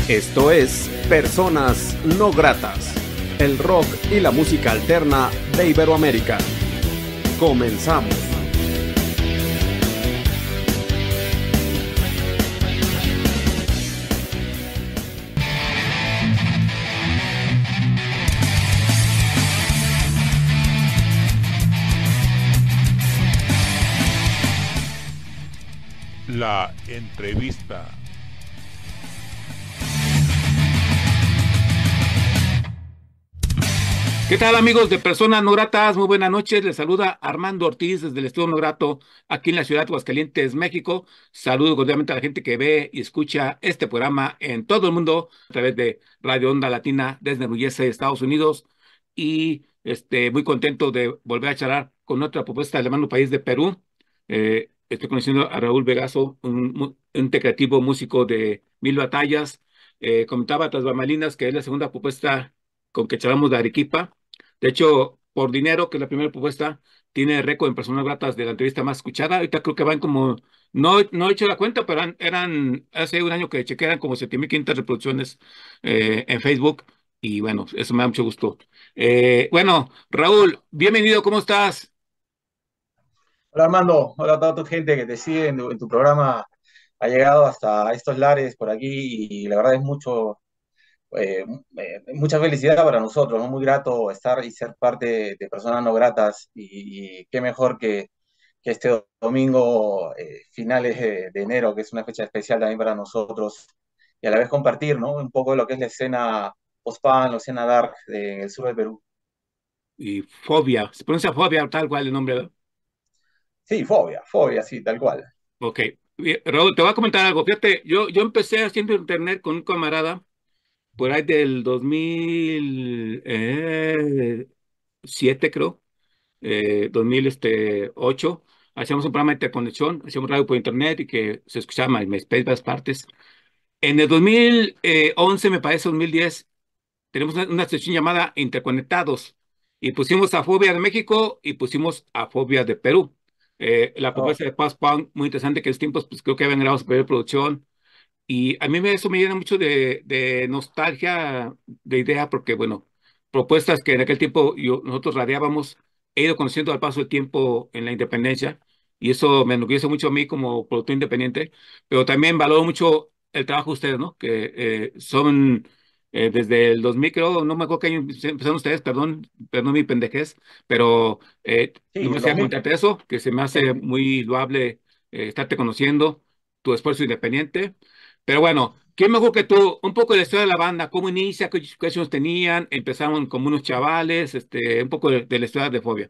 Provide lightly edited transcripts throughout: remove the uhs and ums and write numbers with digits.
Esto es Personas No Gratas, el rock y la música alterna de Iberoamérica. Comenzamos. La entrevista. ¿Qué tal, amigos de Personas No Gratas? Muy buenas noches. Les saluda Armando Ortiz desde el Estudio No Grato aquí en la ciudad de Aguascalientes, México. Saludo cordialmente a la gente que ve y escucha este programa en todo el mundo a través de Radio Onda Latina desde New Jersey, Estados Unidos. Y muy contento de volver a charlar con otra propuesta del hermano país de Perú. Estoy conociendo a Raúl Vegaso, un creativo músico de Mil Batallas. Comentaba tras bambalinas que es la segunda propuesta con que charlamos de Arequipa. De hecho, por dinero, que es la primera propuesta, tiene récord en personas gratas de la entrevista más escuchada. Ahorita creo que van como, no he hecho la cuenta, pero eran hace un año que chequeé, eran como 7.500 reproducciones en Facebook. Y bueno, eso me da mucho gusto. Bueno, Raúl, bienvenido, ¿cómo estás? Hola Armando, hola a toda tu gente que te sigue en tu programa. Ha llegado hasta estos lares por aquí y la verdad es mucha felicidad para nosotros, ¿no? Muy grato estar y ser parte de Personas No Gratas y qué mejor que este domingo, finales de enero, que es una fecha especial también para nosotros y a la vez compartir, ¿no? Un poco de lo que es la escena post-punk, la escena dark del sur de Perú. Y Fobia, se pronuncia Fobia, tal cual el nombre, ¿verdad? Sí, fobia, sí, tal cual. Ok. Bien, Raúl, te voy a comentar algo. Fíjate, yo empecé haciendo internet con un camarada por ahí del 2007, creo, 2008. Hacíamos un programa de interconexión, hacíamos radio por internet y que se escuchaba en MySpace, varias partes. En el 2011, me parece, 2010, tenemos una sección llamada Interconectados y pusimos a Fobia de México y pusimos a Fobia de Perú. La Oh, propuesta de Paz Punk, muy interesante, que en esos tiempos pues, creo que habían grabado su primera producción y a mí eso me llena mucho de nostalgia, de idea, porque, bueno, propuestas que en aquel tiempo nosotros radiábamos, he ido conociendo al paso del tiempo en la independencia, y eso me enorgullece mucho a mí como productor independiente, pero también valoro mucho el trabajo de ustedes, ¿no? Que son desde el 2000, creo, no me acuerdo qué año empezaron ustedes, perdón mi pendejez, pero sí, nomás el quería 2000. comentarte eso, que se me hace muy loable estarte conociendo, tu esfuerzo independiente. Pero bueno, ¿quién mejor que tú? Un poco de la historia de la banda, cómo inicia, qué años tenían, empezaron como unos chavales, un poco de la historia de Fobia.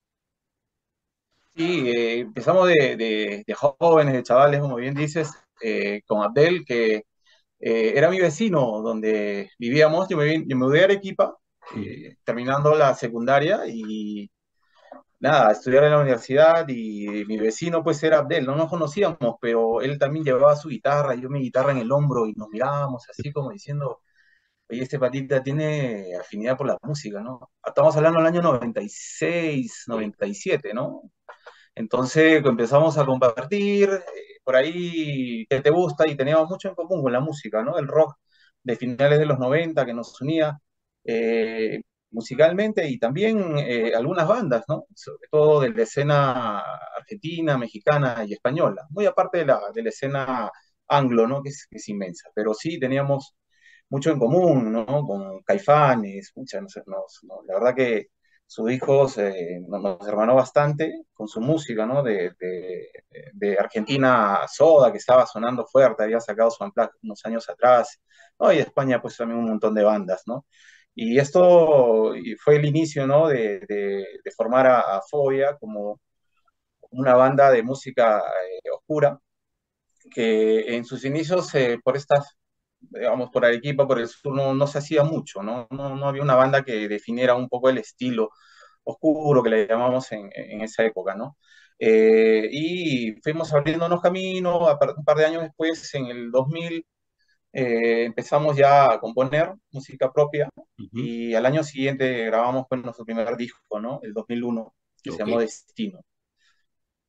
Sí, empezamos de jóvenes, de chavales, como bien dices, con Abdel, que era mi vecino donde vivíamos. Yo me mudé a Arequipa, Ujú. terminando la secundaria y nada, a estudiar en la universidad y mi vecino pues era Abdel, no nos conocíamos, pero él también llevaba su guitarra y yo mi guitarra en el hombro y nos mirábamos así como diciendo, oye, este patita tiene afinidad por la música, ¿no? Estamos hablando del año 96, 97, ¿no? Entonces empezamos a compartir, por ahí que te gusta y teníamos mucho en común con la música, ¿no? El rock de finales de los 90 que nos unía eh, musicalmente y también algunas bandas, ¿no? Sobre todo de la escena argentina, mexicana y española, muy aparte de la escena anglo, ¿no? Que es inmensa, pero sí teníamos mucho en común, ¿no? Con Caifanes, la verdad que sus hijos nos hermanó bastante con su música, ¿no? De Argentina Soda, que estaba sonando fuerte, había sacado su Unplugged unos años atrás, ¿no? Y España, pues también un montón de bandas, ¿no? Y esto fue el inicio, ¿no? De formar a Fobia como una banda de música oscura, que en sus inicios, por estas, digamos, por Arequipa, por el sur, no se hacía mucho, ¿no? No había una banda que definiera un poco el estilo oscuro que le llamamos en esa época, ¿no? Y fuimos abriéndonos camino, un par de años después, en el 2000, empezamos ya a componer música propia Ujú. y al año siguiente grabamos pues, nuestro primer disco, ¿no? El 2001, que se Ok, llamó Destino.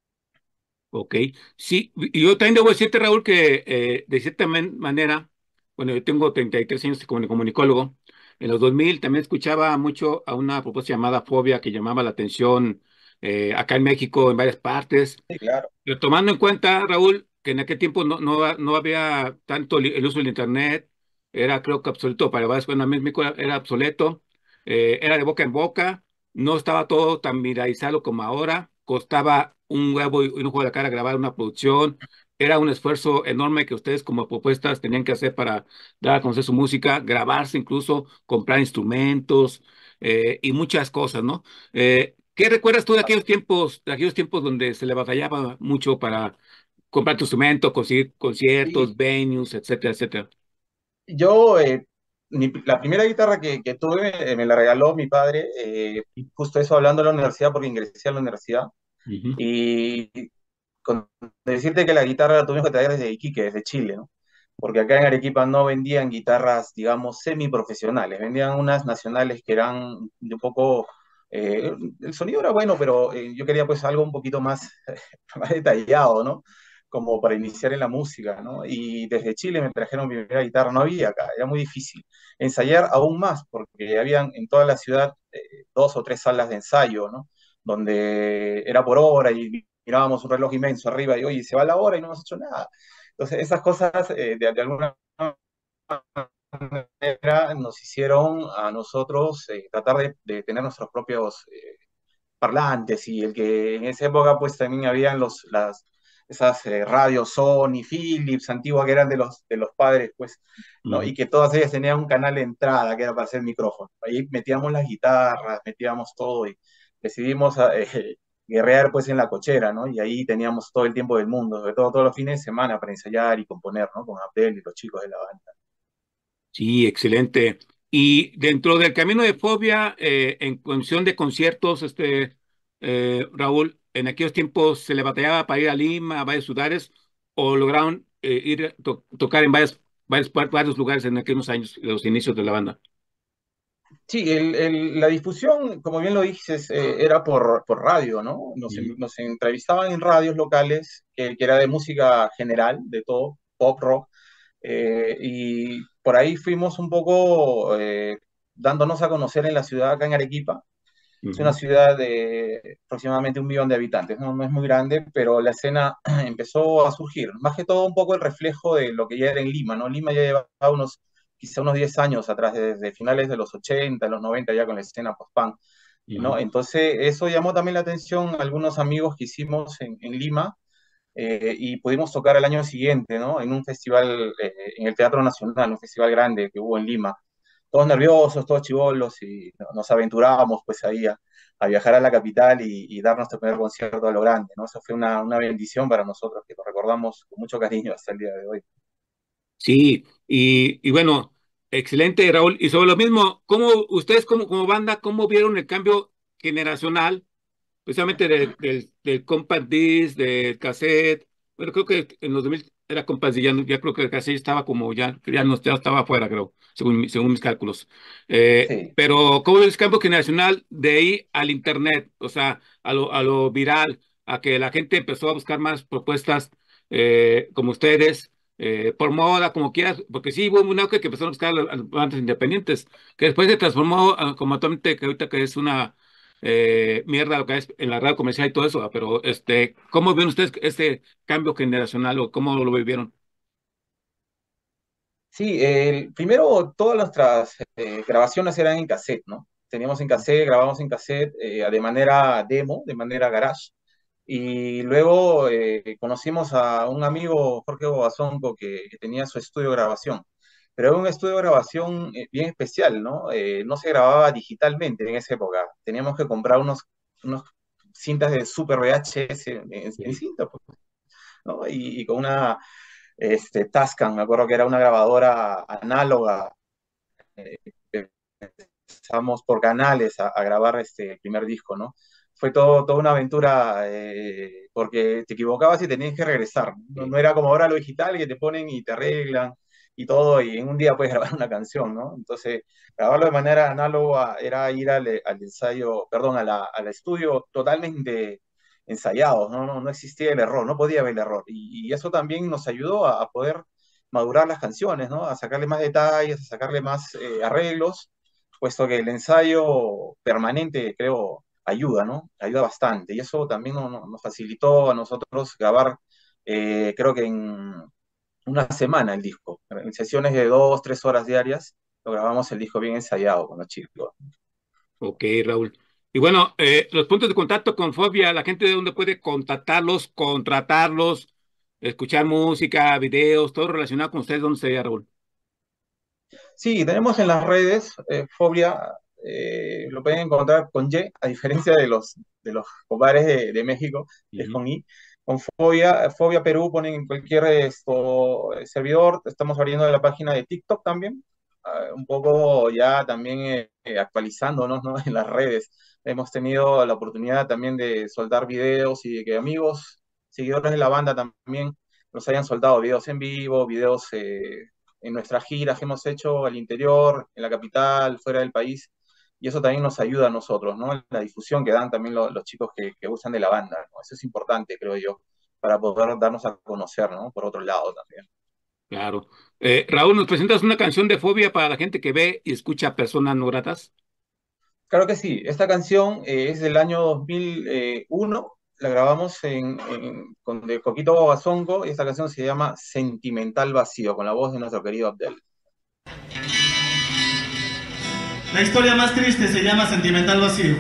ok. Sí, y yo también debo decirte, Raúl, que de cierta manera Bueno, yo tengo 33 años como comunicólogo. En los 2000 también escuchaba mucho a una propuesta llamada Fobia que llamaba la atención acá en México, en varias partes. Sí, claro. Pero tomando en cuenta, Raúl, que en aquel tiempo no había tanto el uso del Internet, era creo que obsoleto para varias, bueno, a mí en México era obsoleto, era de boca en boca, no estaba todo tan viralizado como ahora, costaba un huevo y un ojo de la cara grabar una producción, era un esfuerzo enorme que ustedes como propuestas tenían que hacer para dar a conocer su música, grabarse incluso, comprar instrumentos y muchas cosas, ¿no? ¿Qué recuerdas tú de aquellos tiempos donde se le batallaba mucho para comprar tu instrumento, conseguir Y conciertos, venues, etcétera, etcétera? yo, la primera guitarra que tuve me la regaló mi padre, justo eso hablando de la universidad, porque ingresé a la universidad. Ujú, Y con decirte que la guitarra la tuvimos que traer desde Iquique, desde Chile, ¿no? Porque acá en Arequipa no vendían guitarras, digamos, semiprofesionales, vendían unas nacionales que eran de un poco, el sonido era bueno, pero yo quería pues algo un poquito más, más detallado, ¿no? Como para iniciar en la música, ¿no? Y desde Chile me trajeron mi primera guitarra, no había acá, era muy difícil. Ensayar aún más, porque habían en toda la ciudad dos o tres salas de ensayo, ¿no? Donde era por hora y mirábamos un reloj inmenso arriba y, oye, se va la hora y no hemos hecho nada. Entonces, esas cosas de alguna manera nos hicieron a nosotros tratar de tener nuestros propios parlantes y el que en esa época pues también habían esas radios Sony, Philips, antiguas que eran de los padres pues, ¿no? ujú. Y que todas ellas tenían un canal de entrada que era para hacer micrófono. Ahí metíamos las guitarras, metíamos todo y decidimos guerrear pues en la cochera, ¿no? Y ahí teníamos todo el tiempo del mundo, sobre todo todos los fines de semana para ensayar y componer, ¿no? Con Abdel y los chicos de la banda. Sí, excelente. Y dentro del camino de Fobia, en cuestión de conciertos, Raúl, en aquellos tiempos se le batallaba para ir a Lima, a varios lugares, o lograron tocar en varios lugares en aquellos años, los inicios de la banda. Sí, la difusión, como bien lo dices, era por radio, ¿no? Ujú, Nos entrevistaban en radios locales, que era de música general, de todo, pop, rock, y por ahí fuimos un poco dándonos a conocer en la ciudad, acá en Arequipa. Es una ujú, ciudad de aproximadamente 1 millón de habitantes, ¿no? No es muy grande, pero la escena empezó a surgir. Más que todo un poco el reflejo de lo que ya era en Lima, ¿no? Lima ya llevaba quizá unos 10 años atrás, desde finales de los 80, los 90 ya con la escena post-punk, ¿no? ujú. Entonces eso llamó también la atención a algunos amigos que hicimos en Lima, y pudimos tocar al año siguiente, ¿no? En un festival, en el Teatro Nacional, un festival grande que hubo en Lima. Todos nerviosos, todos chivolos, y nos aventurábamos pues ahí a viajar a la capital y dar nuestro primer concierto a lo grande, ¿no? Eso fue una bendición para nosotros, que lo recordamos con mucho cariño hasta el día de hoy. Sí, y bueno, excelente, Raúl. Y sobre lo mismo, ¿cómo ustedes como banda, cómo vieron el cambio generacional? Precisamente del compact disc, del cassette. Bueno, creo que en los 2000 era compact disc, ya creo que el cassette estaba como ya estaba afuera, creo, según mis cálculos. Sí. Pero ¿cómo es el cambio generacional de ahí al internet? O sea, a lo viral, a que la gente empezó a buscar más propuestas como ustedes, por moda, como quieras, porque sí hubo un auge que empezaron a buscar a las bandas independientes, que después se transformó como actualmente, que ahorita que es una mierda lo que es en la radio comercial y todo eso, pero ¿cómo ven ustedes este cambio generacional o cómo lo vivieron? Sí, primero todas nuestras grabaciones eran en cassette, ¿no? Teníamos en cassette, grabamos en cassette de manera demo, de manera garage. Y luego conocimos a un amigo, Jorge Bobazonco, que tenía su estudio de grabación. Pero era un estudio de grabación bien especial, ¿no? No se grababa digitalmente en esa época. Teníamos que comprar unos cintas de Super VHS en Sí. cinta, pues, ¿no? Y con una Tascam, me acuerdo que era una grabadora análoga. eh, Empezamos por canales a grabar el primer disco, ¿no? Fue toda una aventura, porque te equivocabas y tenías que regresar. No, Sí. no era como ahora lo digital, que te ponen y te arreglan y todo, y en un día puedes grabar una canción, ¿no? Entonces, grabarlo de manera análoga era ir al ensayo, perdón, al estudio totalmente ensayados, ¿no? No existía el error, no podía haber el error. Y eso también nos ayudó a poder madurar las canciones, ¿no? A sacarle más detalles, a sacarle más arreglos, puesto que el ensayo permanente, creo, ayuda, ¿no? Ayuda bastante. Y eso también nos facilitó a nosotros grabar, creo que en una semana el disco. En sesiones de 2, 3 horas diarias, lo grabamos el disco bien ensayado con los chicos. Ok, Raúl. Y bueno, los puntos de contacto con Fobia, la gente de dónde puede contactarlos, contratarlos, escuchar música, videos, todo relacionado con ustedes, ¿dónde sería, Raúl? Sí, tenemos en las redes, Fobia, lo pueden encontrar con Y, a diferencia de los compadres de México, que es Ujú. con I. Con Fobia, Fobia Perú ponen en cualquier servidor. Estamos abriendo la página de TikTok también, un poco ya también actualizándonos, ¿no? En las redes. Hemos tenido la oportunidad también de soltar videos y de que amigos, seguidores de la banda también nos hayan soltado videos en vivo, videos en nuestras giras que hemos hecho al interior, en la capital, fuera del país, y eso también nos ayuda a nosotros, ¿no? La difusión que dan también los chicos que usan de la banda, ¿no? Eso es importante, creo yo, para poder darnos a conocer, ¿no? Por otro lado también. Claro. Raúl, ¿nos presentas una canción de Fobia para la gente que ve y escucha personas no gratas? Claro que sí, esta canción es del año 2001, la grabamos con de Coquito Babasongo, y esta canción se llama Sentimental Vacío, con la voz de nuestro querido Abdel. La historia más triste se llama Sentimental Vacío.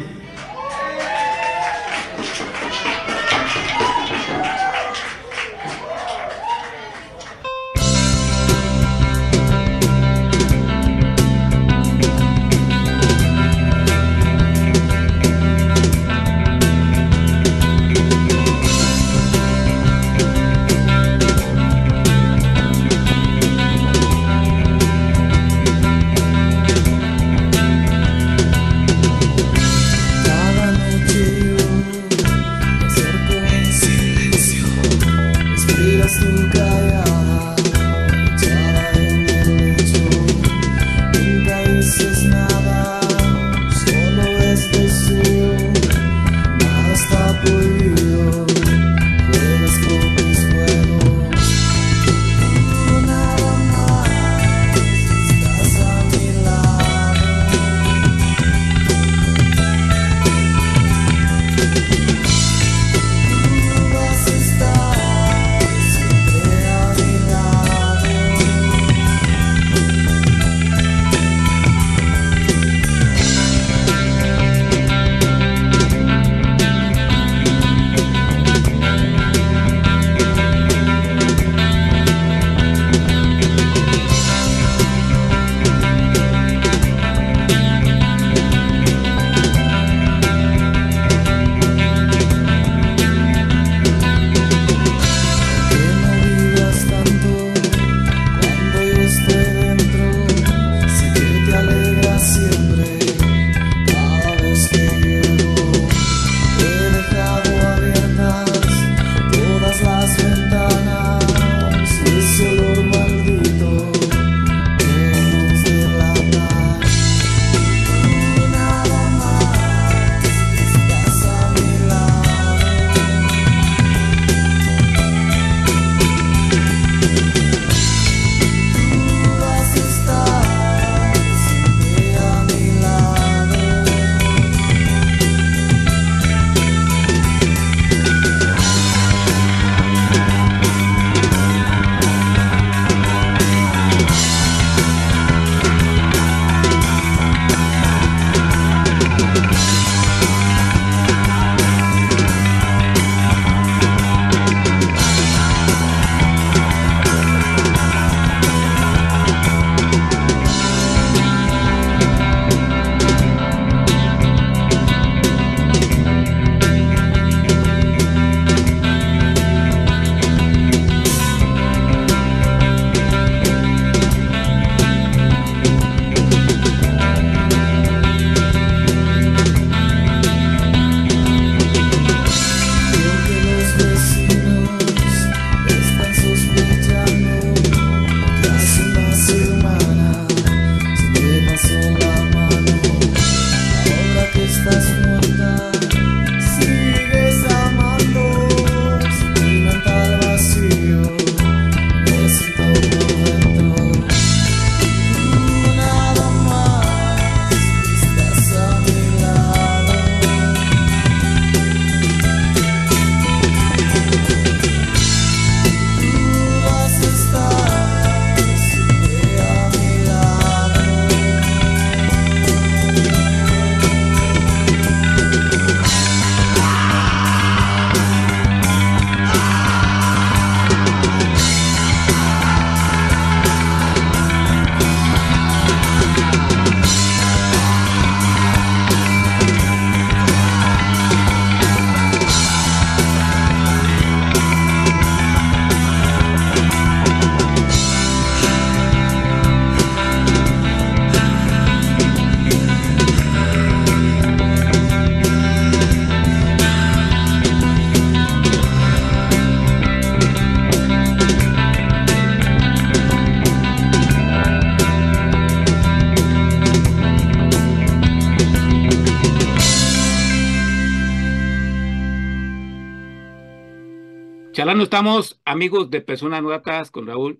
Charlando estamos, amigos de Personas No Gratas, con Raúl,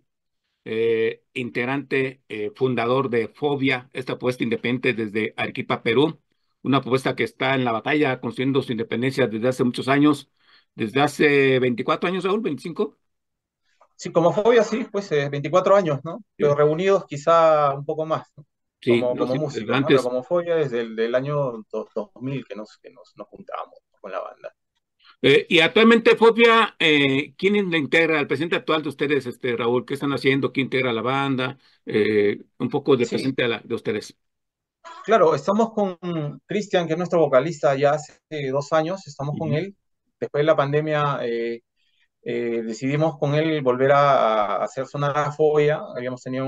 integrante, fundador de Fobia, esta propuesta independiente desde Arequipa, Perú, una propuesta que está en la batalla construyendo su independencia desde hace muchos años, desde hace 24 años, Raúl, 25. Sí, como Fobia, sí, pues 24 años, ¿no? Pero Sí, reunidos quizá un poco más, ¿no? sí, no, Como sí, músicos, ¿no? Pero antes. como Fobia desde el del año 2000 nos juntamos con la banda. Y actualmente, Fobia, ¿quién le integra al presidente actual de ustedes, Raúl? ¿Qué están haciendo? ¿Quién integra la banda? Un poco de Sí, presente de ustedes. claro, estamos con Cristian, que es nuestro vocalista ya hace 2 años, estamos con Ujú. él. Después de la pandemia decidimos con él volver a hacer sonar a Fobia. Habíamos tenido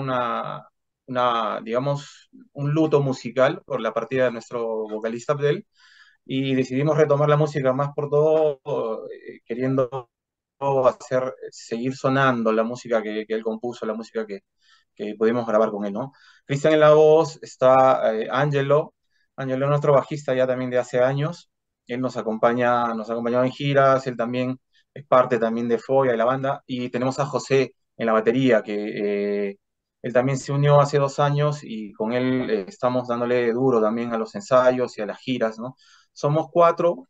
digamos, un luto musical por la partida de nuestro vocalista Abdel y decidimos retomar la música más por todo, queriendo seguir sonando la música que él compuso, la música que pudimos grabar con él, ¿no? Cristian en la voz, está Angelo. Angelo es nuestro bajista ya también de hace años. Él nos ha acompañado en giras, él también es parte también de Foya, de la banda. Y tenemos a José en la batería, que él también se unió hace 2 años y con él estamos dándole duro también a los ensayos y a las giras, ¿no? Somos cuatro,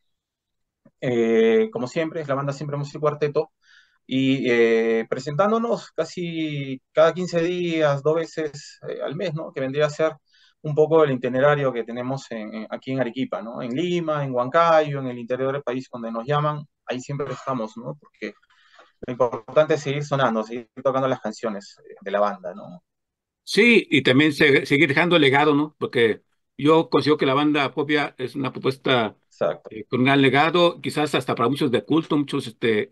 como siempre, es la banda Siempre Música Cuarteto, y presentándonos casi cada 15 días, 2 veces al mes, ¿no? Que vendría a ser un poco el itinerario que tenemos aquí en Arequipa, ¿no? En Lima, en Huancayo, en el interior del país, donde nos llaman, ahí siempre estamos, ¿no? Porque lo importante es seguir sonando, seguir tocando las canciones de la banda, ¿no? Sí, y también seguir dejando el legado, ¿no? Porque yo considero que la banda Fobia es una propuesta Exacto. con un gran legado, quizás hasta para muchos de culto, muchos,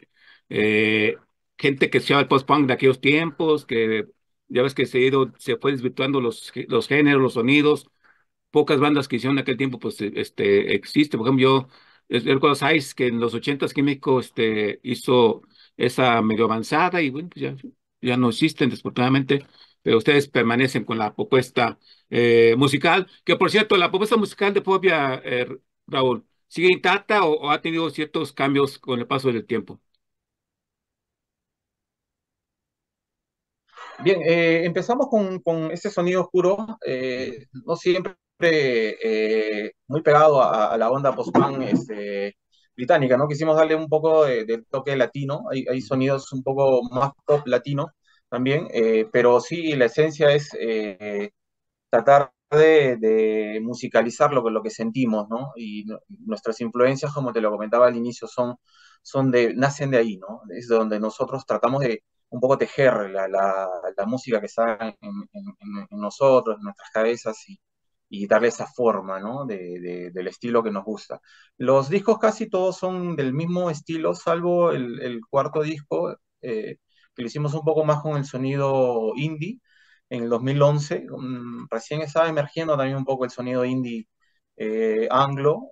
eh, gente que se llama el post-punk de aquellos tiempos, que ya ves que se fue desvirtuando los géneros, los sonidos. Pocas bandas que hicieron en aquel tiempo, pues, existe. Por ejemplo, yo recuerdo Sais, que en los 80 aquí en México, hizo esa medio avanzada y bueno, pues ya no existen, desafortunadamente, pero ustedes permanecen con la propuesta musical, que por cierto, la propuesta musical de Fobia, Raúl, ¿sigue intacta o ha tenido ciertos cambios con el paso del tiempo? Bien, empezamos con ese sonido oscuro, no siempre muy pegado a la onda post-punk británica, ¿no? Quisimos darle un poco de toque latino, hay sonidos un poco más pop latino también, pero sí, la esencia es tratar de musicalizar lo que sentimos, ¿no? Y nuestras influencias, como te lo comentaba al inicio, nacen de ahí, ¿no? Es donde nosotros tratamos de un poco tejer la música que está en nosotros, en nuestras cabezas y darle esa forma, ¿no? Del estilo que nos gusta. Los discos casi todos son del mismo estilo, salvo el cuarto disco, que lo hicimos un poco más con el sonido indie en el 2011. Recién estaba emergiendo también un poco el sonido indie anglo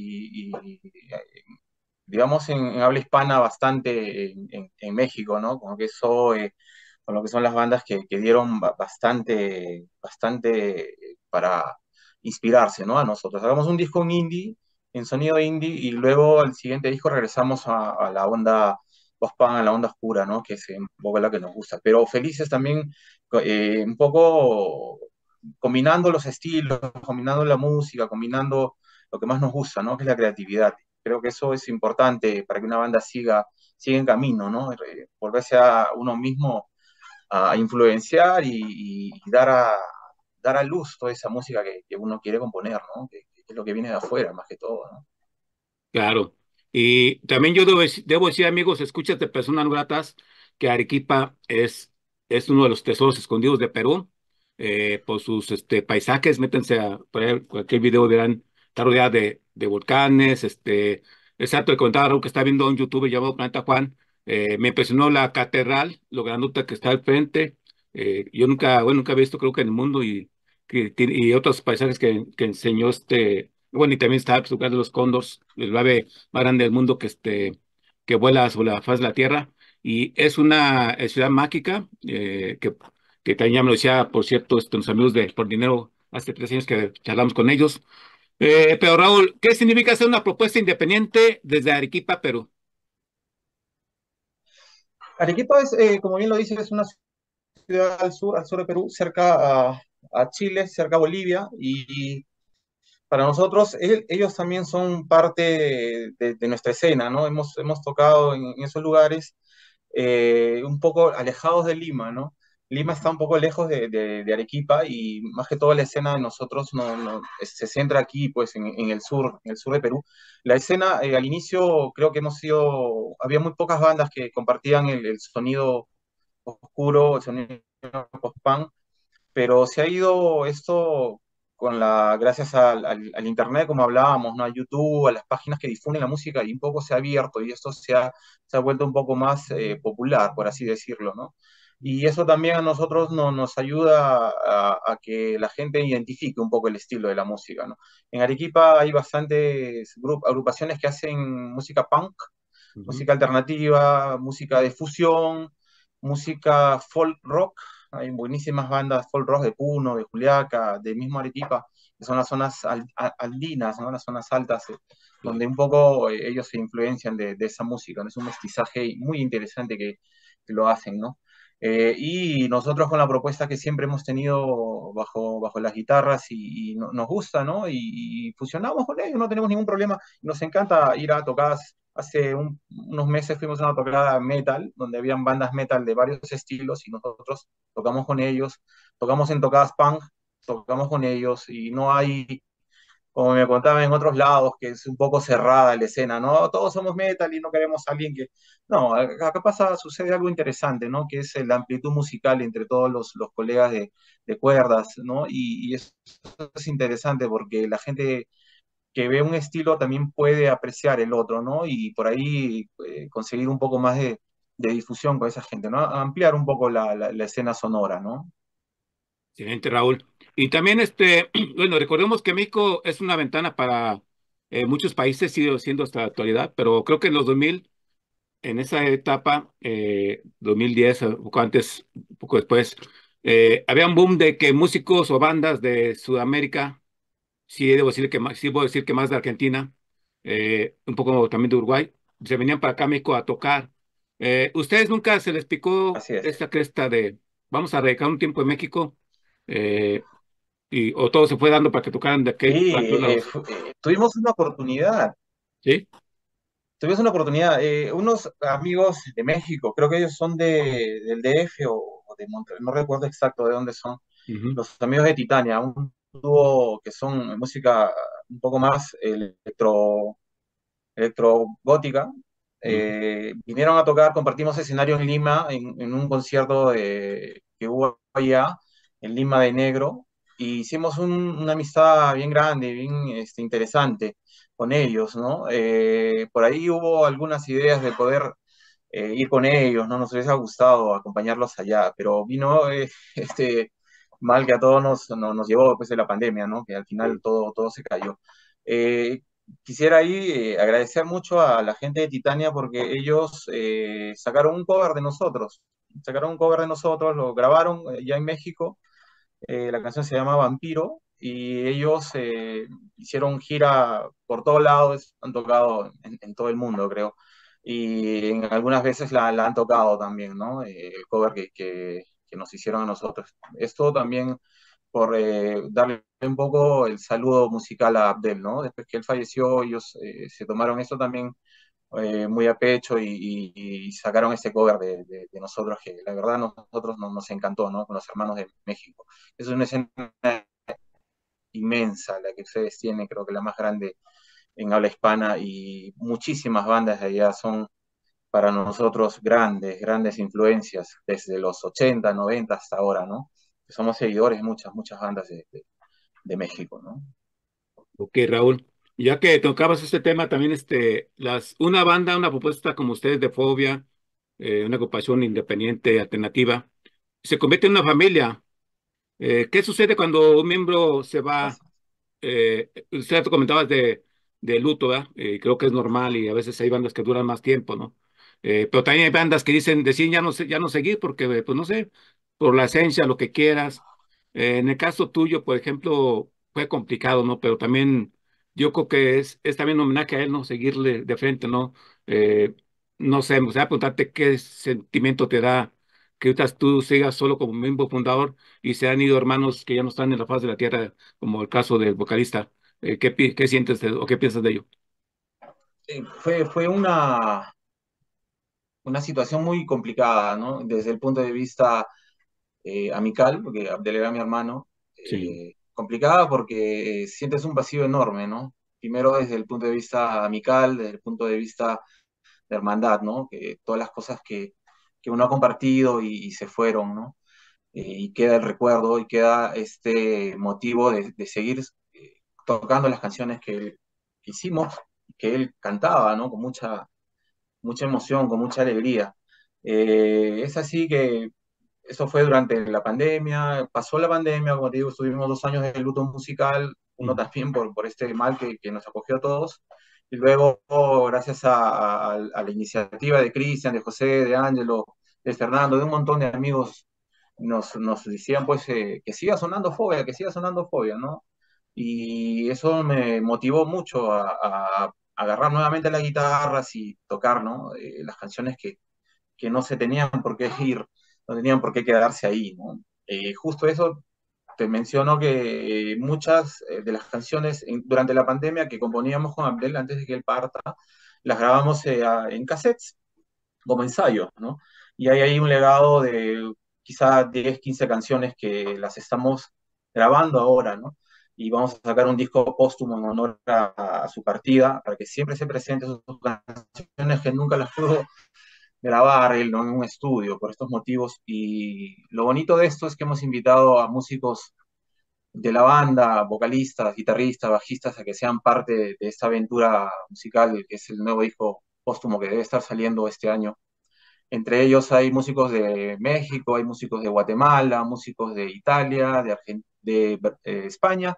digamos en habla hispana bastante en México, ¿no? Como que eso, con lo que son las bandas que dieron bastante para inspirarse, ¿no? A nosotros. Hagamos un disco en indie, en sonido indie, y luego al siguiente disco regresamos a la onda post-punk, a la onda oscura, ¿no? Que es un poco la que nos gusta. Pero felices también, un poco combinando los estilos, combinando la música, combinando lo que más nos gusta, ¿no? Que es la creatividad. Creo que eso es importante para que una banda siga en camino, ¿no? Volverse a uno mismo a influenciar y dar a luz toda esa música que uno quiere componer, ¿no? Que es lo que viene de afuera, más que todo, ¿no? Claro. Y también yo debo decir, amigos, escuchas de personas no gratas, que Arequipa es uno de los tesoros escondidos de Perú, por sus paisajes. Métanse por ahí, cualquier video verán, está rodeada de volcanes. Exacto, el comentaba Raúl que está viendo un youtuber llamado Planeta Juan. Me impresionó la catedral, lo grandota que está al frente. Yo nunca, bueno, nunca había visto, creo que en el mundo, y otros paisajes que enseñó bueno, y también está el lugar de los cóndores, el ave más grande del mundo que vuela sobre la faz de la Tierra. Y es una ciudad mágica, que también ya me lo decía, por cierto, nuestros amigos de Por Dinero, hace 3 años que charlamos con ellos. Pero Raúl, ¿qué significa hacer una propuesta independiente desde Arequipa, Perú? Arequipa es, como bien lo dices, es una ciudad al sur de Perú, cerca a Chile, cerca a Bolivia, y para nosotros ellos también son parte de nuestra escena, ¿no? Hemos tocado en esos lugares un poco alejados de Lima, ¿no? Lima está un poco lejos de Arequipa y más que todo la escena de nosotros se centra aquí, pues, en el sur de Perú. La escena, al inicio, creo que había muy pocas bandas que compartían el sonido oscuro, el sonido post-punk, pero se ha ido esto gracias al internet, como hablábamos, ¿no? A YouTube, a las páginas que difunden la música, y un poco se ha abierto y esto se ha vuelto un poco más popular, por así decirlo, ¿no? Y eso también a nosotros nos ayuda a que la gente identifique un poco el estilo de la música, ¿no? En Arequipa hay bastantes agrupaciones que hacen música punk, Ujú. música alternativa, música de fusión, música folk rock. Hay buenísimas bandas folk rock de Puno, de Juliaca, de mismo Arequipa, que son las zonas andinas, ¿no? Las zonas altas, Claro. donde un poco ellos se influencian de esa música, ¿no? Es un mestizaje muy interesante que lo hacen, ¿no? Y nosotros con la propuesta que siempre hemos tenido bajo las guitarras y nos gusta, ¿no? Y fusionamos con ellos, no tenemos ningún problema. Nos encanta ir a tocadas. Hace unos meses fuimos a una tocada metal, donde habían bandas metal de varios estilos y nosotros tocamos con ellos, tocamos en tocadas punk, tocamos con ellos y no hay, como me contaban en otros lados, que es un poco cerrada la escena, ¿no? Todos somos metal y no queremos a alguien que... No, acá sucede algo interesante, ¿no? Que es la amplitud musical entre todos los colegas de cuerdas, ¿no? Y eso es interesante porque la gente que ve un estilo también puede apreciar el otro, ¿no? Y por ahí conseguir un poco más de difusión con esa gente, ¿no? Ampliar un poco la escena sonora, ¿no? Excelente, Raúl. Y también, bueno, recordemos que México es una ventana para muchos países, sigue siendo hasta la actualidad, pero creo que en los 2000, en esa etapa, 2010, un poco antes, un poco después, había un boom de que músicos o bandas de Sudamérica, sí debo decir que más, sí puedo decir que más de Argentina, un poco también de Uruguay, se venían para acá a México a tocar. ¿Ustedes nunca se les picó Así es. esta cresta de vamos a dedicar un tiempo en México? O todo se fue dando para que tocaran de aquel, para Sí, todos lados. tuvimos una oportunidad, ¿Sí? unos amigos de México, creo que ellos son del DF o de Monterrey, no recuerdo exacto de dónde son, Ujú, los amigos de Titania, un dúo que son música un poco más electrogótica, ujú. vinieron a tocar, compartimos escenario en Lima, en un concierto que hubo allá, en Lima de Negro, y hicimos una amistad bien grande, bien interesante con ellos, ¿no? Por ahí hubo algunas ideas de poder ir con ellos, ¿no? Nos hubiese gustado acompañarlos allá, pero vino este mal que a todos nos llevó después de la pandemia, ¿no? Que al final Sí. todo se cayó. Eh, Quisiera ahí agradecer mucho a la gente de Titania porque ellos sacaron un cover de nosotros, lo grabaron ya en México, la canción se llama Vampiro y ellos hicieron gira por todos lados, han tocado en todo el mundo, creo, y en algunas veces la han tocado también, ¿no? El cover que nos hicieron a nosotros. Esto también por darle un poco el saludo musical a Abdel, ¿no? Después que él falleció, ellos se tomaron esto también muy a pecho y sacaron este cover de nosotros que la verdad nosotros nos encantó, ¿no? Con los hermanos de México. Es una escena inmensa la que ustedes tienen, creo que la más grande en habla hispana y muchísimas bandas de allá son para nosotros grandes influencias desde los 80, 90 hasta ahora, ¿no? Somos seguidores de muchas bandas de México, ¿no? Ok, Raúl. Ya que tocabas este tema, también una banda, una propuesta como ustedes de Fobia, una agrupación independiente, alternativa, se convierte en una familia. ¿Qué sucede cuando un miembro se va? Así, Usted comentabas de luto, ¿verdad? Creo que es normal y a veces hay bandas que duran más tiempo, ¿no? Pero también hay bandas que deciden ya no seguir porque, pues no sé, por la esencia, lo que quieras. En el caso tuyo, por ejemplo, fue complicado, ¿no? Pero también yo creo que es también un homenaje a él, ¿no? Seguirle de frente, ¿no? Eh, no sé, me gustaría preguntarte qué sentimiento te da que ahorita tú sigas solo como miembro fundador y se han ido hermanos que ya no están en la faz de la tierra, como el caso del vocalista. ¿Qué sientes o qué piensas de ello? Fue una situación muy complicada, ¿no? Desde el punto de vista amical, porque Abdel era mi hermano, Sí. complicada porque sientes un vacío enorme, ¿no? Primero desde el punto de vista amical, desde el punto de vista de hermandad, ¿no? Que todas las cosas que uno ha compartido y se fueron, ¿no? Y queda el recuerdo y queda este motivo de seguir tocando las canciones que hicimos, que él cantaba, ¿no? Con mucha emoción, con mucha alegría. Es así que eso fue durante la pandemia, pasó la pandemia, como te digo, estuvimos 2 años de luto musical, uno Ujú. también por este mal que nos acogió a todos, y luego, gracias a la iniciativa de Cristian, de José, de Ángelo, de Fernando, de un montón de amigos, nos decían pues que siga sonando Fobia, que siga sonando Fobia, ¿no? Y eso me motivó mucho a agarrar nuevamente la guitarra y tocar, ¿no? Las canciones que no se tenían por qué ir, no tenían por qué quedarse ahí, ¿no? Justo eso te menciono que muchas de las canciones durante la pandemia que componíamos con Abdel antes de que él parta, las grabamos en cassettes como ensayos, ¿no? Y hay ahí un legado de quizá 10 15 canciones que las estamos grabando ahora, ¿no? Y vamos a sacar un disco póstumo en honor a su partida, para que siempre se presenten sus canciones que nunca las pudo grabar él, ¿no? En un estudio por estos motivos. Y lo bonito de esto es que hemos invitado a músicos de la banda, vocalistas, guitarristas, bajistas, a que sean parte de esta aventura musical, que es el nuevo disco póstumo que debe estar saliendo este año. Entre ellos hay músicos de México, hay músicos de Guatemala, músicos de Italia, de España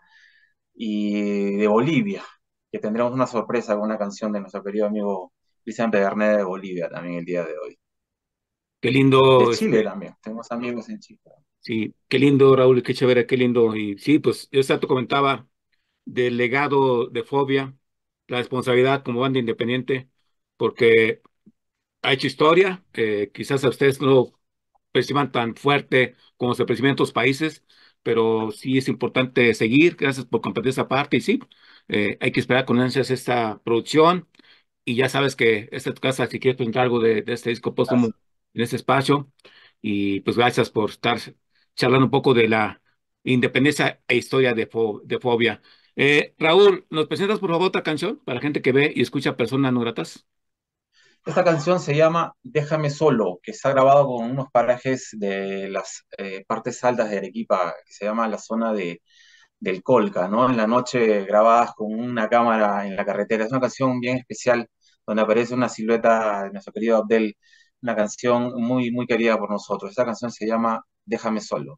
y de Bolivia, que tendremos una sorpresa con una canción de nuestro querido amigo Cristian Pedernera de Bolivia también el día de hoy. Qué De lindo, Chile también, tenemos amigos en Chile. sí, qué lindo, Raúl, qué chévere, qué lindo. Y sí, pues yo te comentaba del legado de Fobia, la responsabilidad como banda independiente, porque ha hecho historia, quizás a ustedes no lo perciban tan fuerte como se percibe en otros países, pero sí es importante seguir. Gracias por compartir esa parte. Y sí, hay que esperar con ansias esta producción. Y ya sabes que esta es tu casa si quieres presentar algo de este disco póstumo Gracias. en este espacio. Y pues gracias por estar charlando un poco de la independencia e historia de Fobia. Raúl, ¿nos presentas por favor otra canción para la gente que ve y escucha Personas No Gratas? Esta canción se llama Déjame Solo, que está grabado con unos parajes de las partes altas de Arequipa, que se llama la zona del Colca, ¿no? En la noche grabadas con una cámara en la carretera. Es una canción bien especial, donde aparece una silueta de nuestro querido Abdel, una canción muy, muy querida por nosotros. Esta canción se llama Déjame Solo.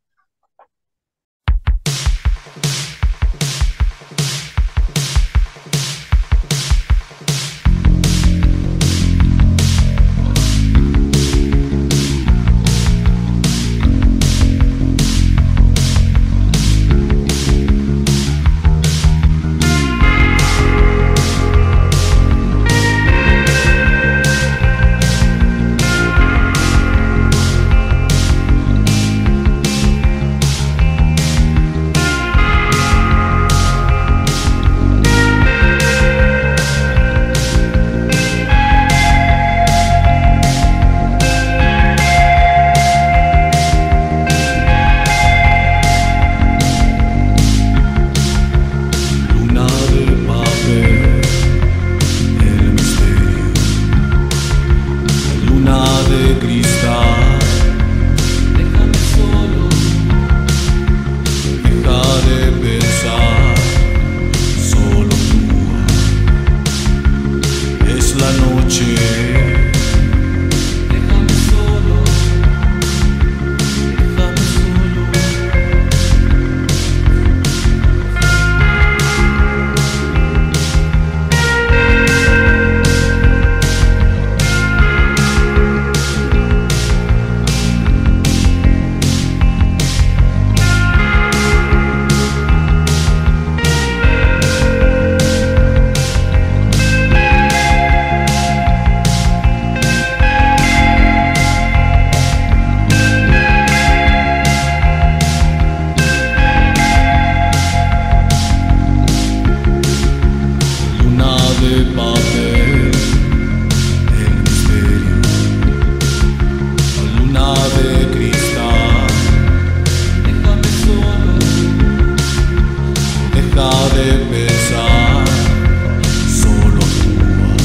deja de pensar, solo actúa.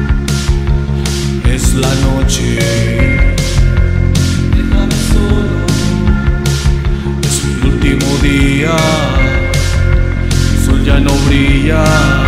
Es la noche, déjame solo. Es mi último día, el sol ya no brilla.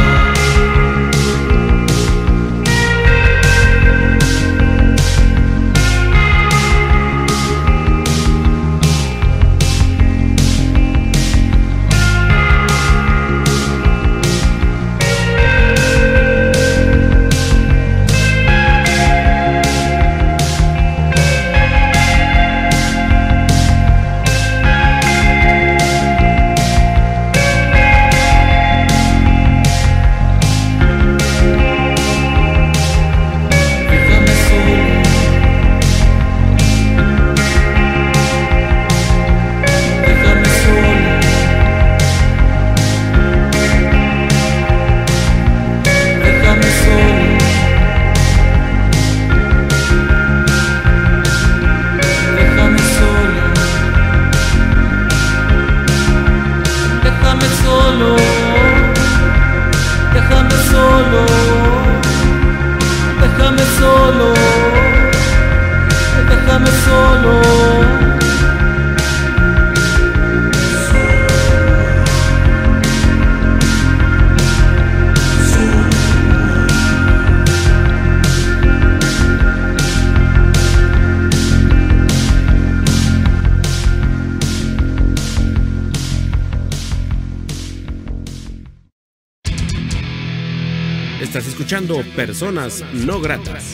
Estás escuchando Personas No Gratas.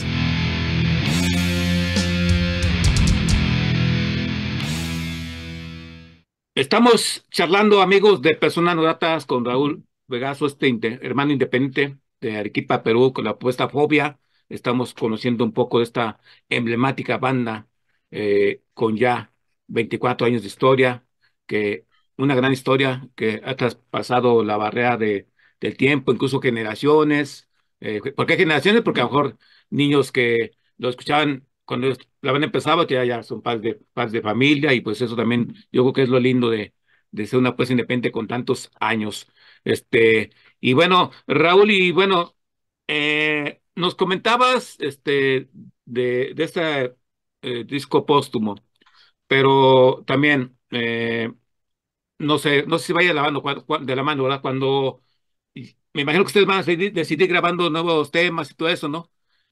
Estamos charlando, amigos, de Personas No Gratas con Raúl Vegaso, hermano independiente de Arequipa, Perú, con la apuesta Fobia. Estamos conociendo un poco de esta emblemática banda con ya 24 años de historia, que una gran historia que ha traspasado la barrera del tiempo, incluso generaciones. ¿Por qué generaciones? Porque a lo mejor niños que lo escuchaban cuando la banda empezaba, que ya son padres de familia, y pues eso también yo creo que es lo lindo de ser una apuesta independiente con tantos años. Y bueno, Raúl, y bueno, nos comentabas de este disco póstumo, pero también no sé si vaya de la mano, ¿verdad? Y me imagino que ustedes van a decidir grabando nuevos temas y todo eso, ¿no?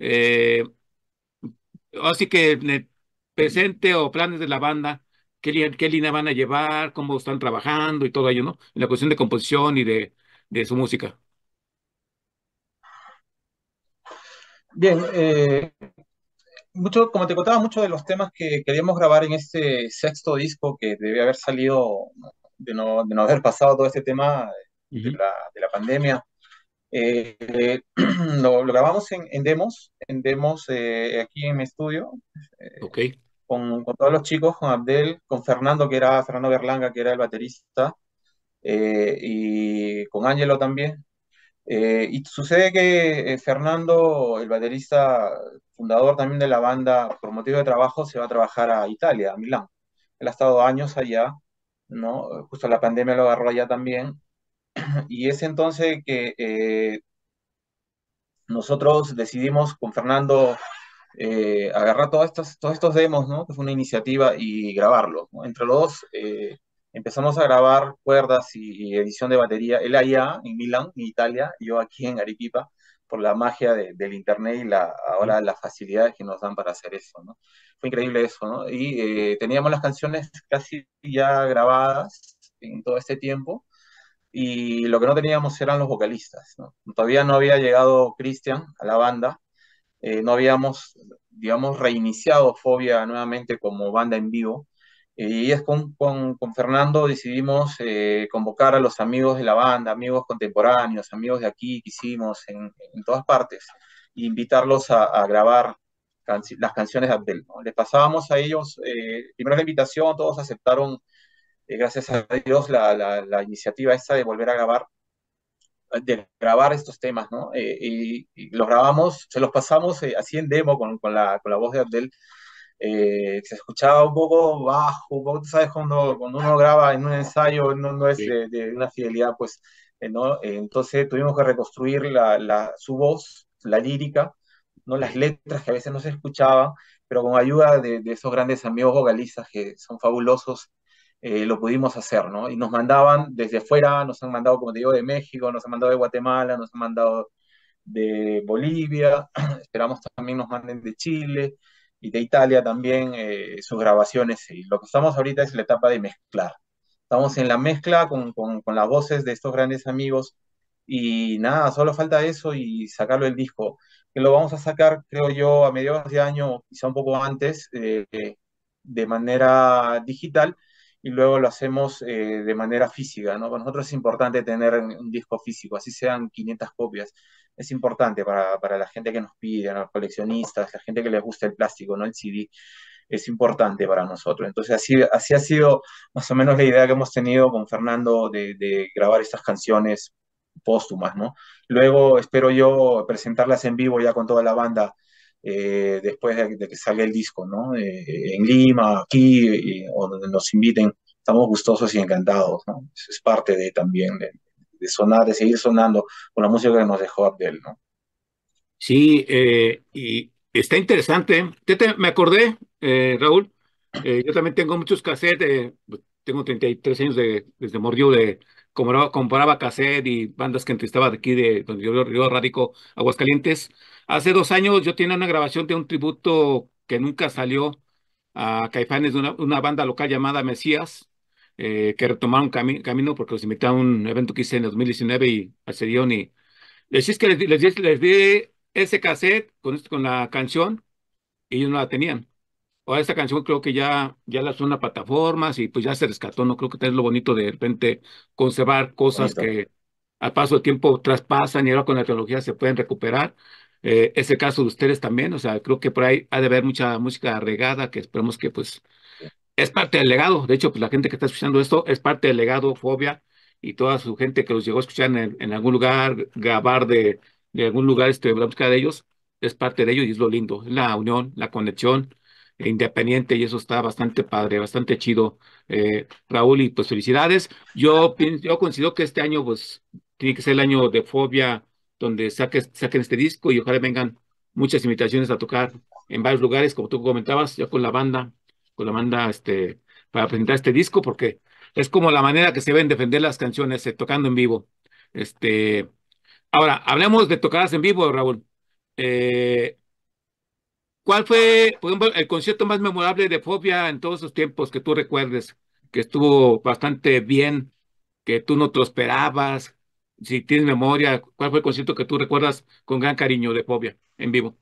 Así que en el presente o planes de la banda, qué línea van a llevar, cómo están trabajando y todo ello, ¿no? En la cuestión de composición y de su música. Bien, como te contaba, muchos de los temas que queríamos grabar en este sexto disco que debe haber salido de no haber pasado todo este tema Ujú. de la pandemia, lo grabamos en demos aquí en mi estudio, Ok, con todos los chicos, con Abdel, con Fernando, que era Fernando Berlanga, que era el baterista, y con Ángelo también. Y sucede que Fernando, el baterista fundador también de la banda, por motivo de trabajo, se va a trabajar a Italia, a Milán. Él ha estado años allá, ¿no? Justo la pandemia lo agarró allá también. Y es entonces que nosotros decidimos con Fernando agarrar todos estos demos, ¿no? Que fue una iniciativa y grabarlos, ¿no? Entre los dos empezamos a grabar cuerdas y edición de batería, él allá en Milán, en Italia, y yo aquí en Arequipa, por la magia del internet y sí, ahora las facilidades que nos dan para hacer eso, ¿no? Fue increíble eso, ¿no? Y teníamos las canciones casi ya grabadas en todo este tiempo, y lo que no teníamos eran los vocalistas, ¿no? Todavía no había llegado Cristian a la banda, no habíamos, digamos, reiniciado Fobia nuevamente como banda en vivo. Y es con Fernando decidimos convocar a los amigos de la banda, amigos contemporáneos, amigos de aquí que hicimos en todas partes, e invitarlos a grabar las canciones de Abdel, ¿no? Les pasábamos a ellos primero la invitación, todos aceptaron, gracias a Dios, la iniciativa esta de grabar estos temas, ¿no? Y los grabamos, se los pasamos así en demo con la voz de Abdel, Se escuchaba un poco bajo, un poco, tú sabes, cuando uno graba en un ensayo no es Sí. de una fidelidad, pues, ¿no? Entonces tuvimos que reconstruir su voz, la lírica, ¿no? Las letras que a veces no se escuchaban, pero con ayuda de esos grandes amigos vocalistas que son fabulosos, lo pudimos hacer, ¿no? Y nos mandaban desde fuera, nos han mandado, como te digo, de México, nos han mandado de Guatemala, nos han mandado de Bolivia, esperamos también nos manden de Chile y de Italia también sus grabaciones. Y lo que estamos ahorita es la etapa de mezclar. Estamos en la mezcla con las voces de estos grandes amigos y nada, solo falta eso y sacarlo del disco, que lo vamos a sacar, creo yo, a mediados de año, quizá un poco antes, de manera digital y luego lo hacemos de manera física, ¿no? Para nosotros es importante tener un disco físico, así sean 500 copias. Es importante para la gente que nos pide, a los coleccionistas, la gente que les gusta el plástico, ¿no? El CD es importante para nosotros. Entonces, así ha sido más o menos la idea que hemos tenido con Fernando de grabar estas canciones póstumas, ¿no? Luego espero yo presentarlas en vivo ya con toda la banda después de que salga el disco, ¿no? En Lima, aquí, o donde nos inviten, estamos gustosos y encantados, ¿no? Eso es parte de también de sonar, de seguir sonando con la música que nos dejó Abdel, ¿no? Sí, y está interesante. Me acordé, Raúl, yo también tengo muchos cassettes, pues, tengo 33 años desde morrillo de comparaba cassette y bandas que entrevistaba de aquí, de donde yo radico, Aguascalientes. Hace 2 años yo tenía una grabación de un tributo que nunca salió a Caifanes de una banda local llamada Mesías, que retomaron camino porque los invité a un evento que hice en 2019 y accedieron y decís que les di ese cassette con la canción y ellos no la tenían. Ahora esta canción creo que ya la suena a plataformas y pues ya se rescató. No creo que es lo bonito de repente conservar cosas Bonito. que al paso del tiempo traspasan y ahora con la tecnología se pueden recuperar. Es el caso de ustedes también. O sea, creo que por ahí ha de haber mucha música regada que esperemos que pues es parte del legado. De hecho, pues la gente que está escuchando esto es parte del legado Fobia y toda su gente que los llegó a escuchar en algún lugar, grabar de algún lugar, la música de ellos, es parte de ello y es lo lindo. Es la unión, la conexión independiente y eso está bastante padre, bastante chido. Raúl, y pues felicidades. Yo considero que este año, pues, tiene que ser el año de Fobia, donde saquen este disco y ojalá vengan muchas invitaciones a tocar en varios lugares, como tú comentabas, ya con la banda para presentar este disco, porque es como la manera que se deben defender las canciones, tocando en vivo. Este, ahora, hablemos de tocadas en vivo, Raúl. Eh, ¿Cuál fue, por ejemplo, el concierto más memorable de Fobia en todos esos tiempos que tú recuerdes, que estuvo bastante bien, que tú no te lo esperabas? Si tienes memoria, ¿cuál fue el concierto que tú recuerdas con gran cariño de Fobia en vivo?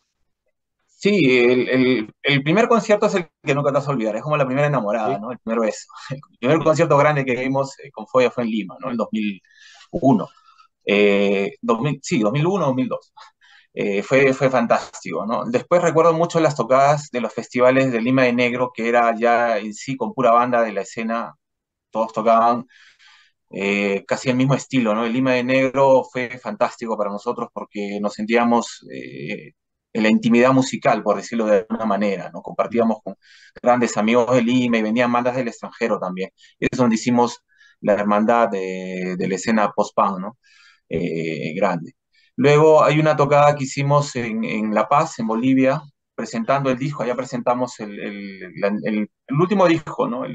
Sí, el primer concierto es el que nunca te vas a olvidar, es como la primera enamorada, Sí, ¿no? El primer beso. El primer concierto grande que vimos con Foya fue en Lima, ¿no? En 2001. 2000, sí, 2001, 2002. Fue fantástico, ¿no? Después recuerdo mucho las tocadas de los festivales de Lima de Negro, que era ya en sí con pura banda de la escena, todos tocaban casi el mismo estilo, ¿no? El Lima de Negro fue fantástico para nosotros porque nos sentíamos en la intimidad musical, por decirlo de alguna manera, ¿no? Compartíamos con grandes amigos de Lima y venían bandas del extranjero también. Y es donde hicimos la hermandad de la escena post-punk, ¿no? Grande. Luego hay una tocada que hicimos en La Paz, en Bolivia, presentando el disco, allá presentamos el último disco, ¿no?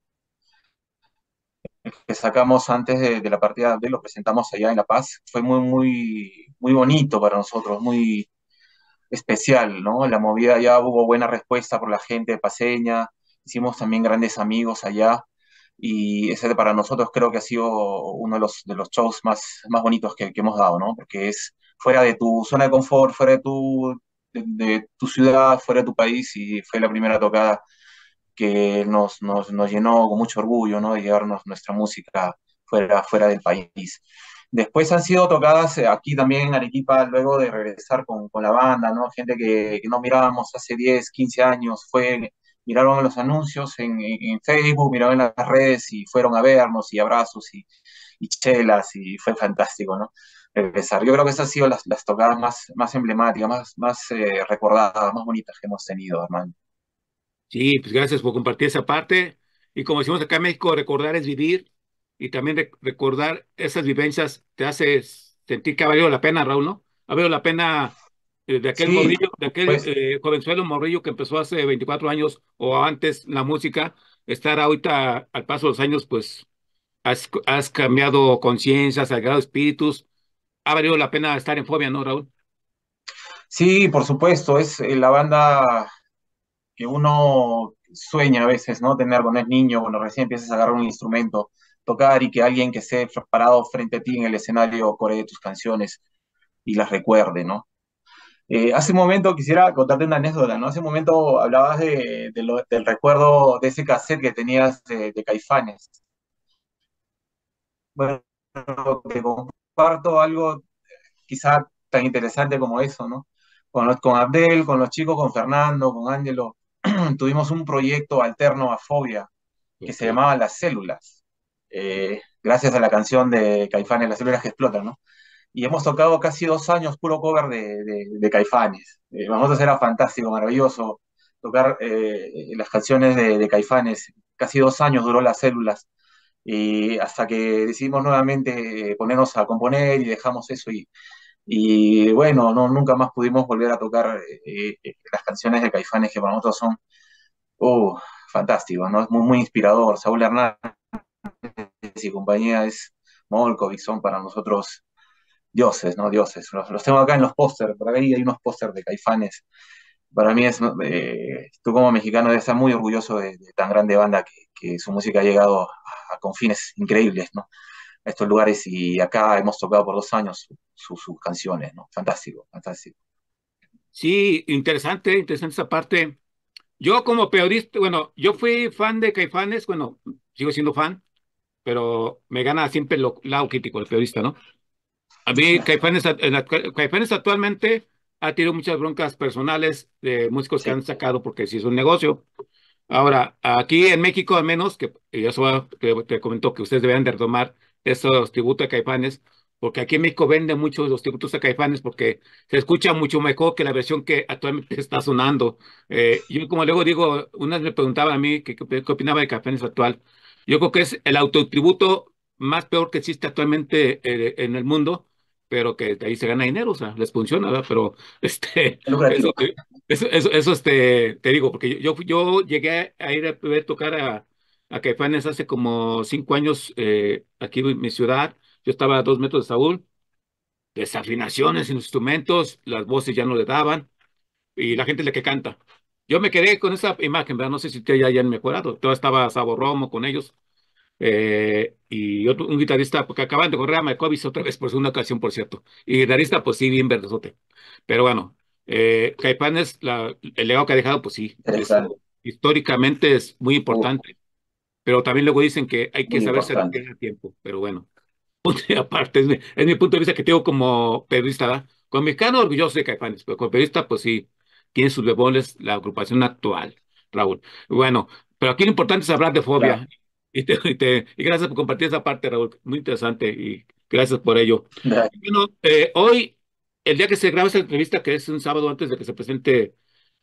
Que sacamos antes de la partida de lo presentamos allá en La Paz, fue muy bonito para nosotros, muy especial, ¿no? La movida allá hubo buena respuesta por la gente paseña, hicimos también grandes amigos allá y ese para nosotros creo que ha sido uno de los shows más bonitos que hemos dado, ¿no? Porque es fuera de tu zona de confort, fuera de tu ciudad, fuera de tu país y fue la primera tocada que nos llenó con mucho orgullo, ¿no? De llevarnos nuestra música fuera del país. Después han sido tocadas aquí también en Arequipa, luego de regresar con la banda, ¿no? Gente que no mirábamos hace 10 15 años, miraron los anuncios en Facebook, miraron en las redes y fueron a vernos y abrazos y chelas y fue fantástico, ¿no? Regresar. Yo creo que esas han sido las tocadas más emblemáticas, más recordadas, más bonitas que hemos tenido, hermano. Sí, pues gracias por compartir esa parte. Y como decimos acá en México, recordar es vivir y también recordar esas vivencias te hace sentir que ha valido la pena, Raúl, ¿no? Ha valido la pena de aquel Sí, morrillo, de aquel pues jovenzuelo morrillo que empezó hace 24 años o antes la música, estar ahorita al paso de los años, pues has cambiado conciencias, has sagrado espíritus. Ha valido la pena estar en Fobia, ¿no, Raúl? sí, por supuesto, es la banda que uno sueña a veces, ¿no? Tener cuando es niño, cuando recién empiezas a agarrar un instrumento, tocar y que alguien que esté parado frente a ti en el escenario coree tus canciones y las recuerde, ¿no? Hace un momento quisiera contarte una anécdota, ¿no? Hace un momento hablabas del recuerdo de ese cassette que tenías de Caifanes. Bueno, te comparto algo quizá tan interesante como eso, ¿no? Con Abdel, con los chicos, con Fernando, con Ángelo, tuvimos un proyecto alterno a Fobia que Ok. se llamaba Las Células, gracias a la canción de Caifanes, Las Células que Explotan, ¿no? Y hemos tocado casi 2 años puro cover de Caifanes. Para nosotros era fantástico, maravilloso tocar las canciones de Caifanes. Casi 2 años duró Las Células. Y hasta que decidimos nuevamente ponernos a componer y dejamos eso. Y bueno, no, nunca más pudimos volver a tocar las canciones de Caifanes que para nosotros son uh, fantásticos, ¿no? Es muy, muy inspirador. Saúl Hernández y compañía es Molkovic, son para nosotros dioses, ¿no? Dioses. Los tengo acá en los pósters, por ahí hay unos pósters de Caifanes. Para mí es, ¿no? Tú como mexicano debes estar muy orgulloso de tan grande banda que su música ha llegado a confines increíbles, ¿no? A estos lugares y acá hemos tocado por 2 años sus canciones, ¿no? Fantástico, fantástico. Sí, interesante, interesante esa parte. Yo como periodista, bueno, yo fui fan de Caifanes, bueno, sigo siendo fan, pero me gana siempre el lado crítico, el periodista, ¿no? A mí Caifanes actualmente ha tenido muchas broncas personales de músicos que Sí, han sacado porque sí es un negocio. Ahora, aquí en México al menos, que y eso te comentó que ustedes deben de retomar esos tributos a Caifanes, porque aquí en México venden mucho los tributos a Caifanes porque se escucha mucho mejor que la versión que actualmente está sonando. Yo como luego digo, unas me preguntaban a mí qué opinaba de Caifanes actual. Yo creo que es el autotributo más peor que existe actualmente en el mundo, pero que de ahí se gana dinero, o sea, les funciona, ¿verdad? Pero es lucrativo. eso, eso te digo, porque yo llegué a ir a ver tocar a Caifanes hace como 5 años aquí en mi ciudad. Yo estaba a 2 metros de Saúl, desafinaciones en los instrumentos, las voces ya no le daban, y la gente es la que canta. Yo me quedé con esa imagen, ¿verdad? No sé si ustedes ya hayan mejorado. Todo estaba Sabo Romo con ellos. Y un guitarrista, porque acaban de correr a Malkovich otra vez por segunda ocasión, por cierto. Y guitarrista, pues sí, bien verdezote. Pero bueno, Caifanes, el legado que ha dejado, pues sí, Interesante, eso históricamente es muy importante. Pero también luego dicen que hay que muy saberse importante. retirar a tiempo. Pero bueno, punto y aparte, es mi punto de vista que tengo como periodista, ¿verdad? Como mexicano, orgulloso de Caifanes, pero como periodista, pues sí, tiene sus bemoles la agrupación actual, Raúl. Bueno, pero aquí lo importante es hablar de Claro. Fobia. Y gracias por compartir esa parte, Raúl. Muy interesante y gracias por ello. Bueno, hoy, el día que se graba esta entrevista, que es un sábado antes de que se presente,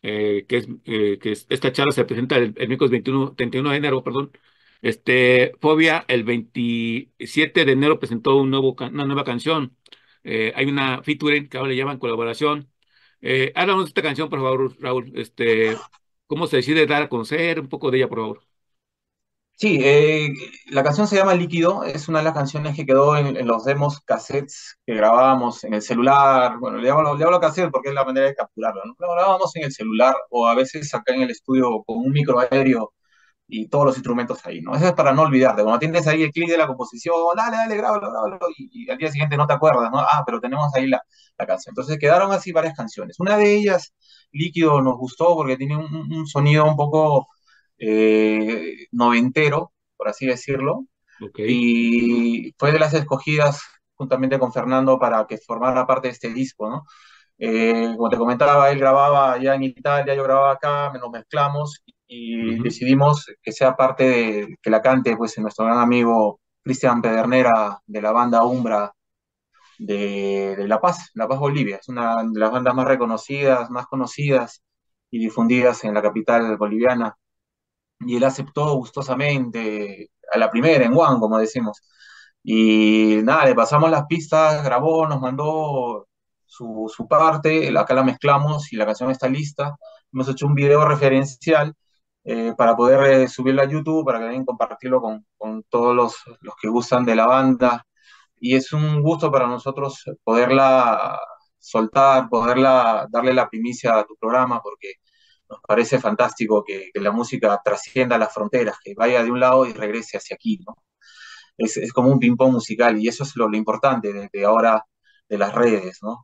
esta charla se presenta el miércoles 31 de enero, perdón. Fobia, el 27 de enero presentó una nueva canción. Hay una featuring que ahora le llaman colaboración. Háblanos de esta canción, por favor, Raúl. ¿Cómo se decide dar a conocer? Un poco de ella, por favor. Sí, la canción se llama Líquido, es una de las canciones que quedó en los demos cassettes que grabábamos en el celular. Bueno, le hablo cassette porque es la manera de capturarlo, ¿no? Lo grabábamos en el celular o a veces acá en el estudio con un micro aéreo y todos los instrumentos ahí, ¿no? Eso es para no olvidarte. Cuando tienes ahí el clic de la composición, dale, dale, grábalo, grábalo, y al día siguiente no te acuerdas, ¿no? Ah, pero tenemos ahí la canción. Entonces quedaron así varias canciones. Una de ellas, Líquido, nos gustó porque tiene un sonido un poco noventero, por así decirlo, Ok. y fue de las escogidas juntamente con Fernando para que formara parte de este disco, ¿no? Como te comentaba, él grababa allá en Italia, yo grababa acá, nos mezclamos y Ujú. decidimos que sea parte de, que la cante pues nuestro gran amigo Cristian Pedernera de la banda Umbra de La Paz Bolivia. Es una de las bandas más reconocidas, más conocidas y difundidas en la capital boliviana. Y él aceptó gustosamente a la primera, en One, como decimos. Y nada, le pasamos las pistas, grabó, nos mandó su parte, acá la mezclamos y la canción está lista. Hemos hecho un video referencial para poder subirlo a YouTube, para que también compartirlo con todos los que gustan de la banda. Y es un gusto para nosotros poderla soltar, poderla darle la primicia a tu programa, porque nos parece fantástico que la música trascienda las fronteras, que vaya de un lado y regrese hacia aquí, ¿no? Es como un ping-pong musical y eso es lo importante de ahora de las redes, ¿no?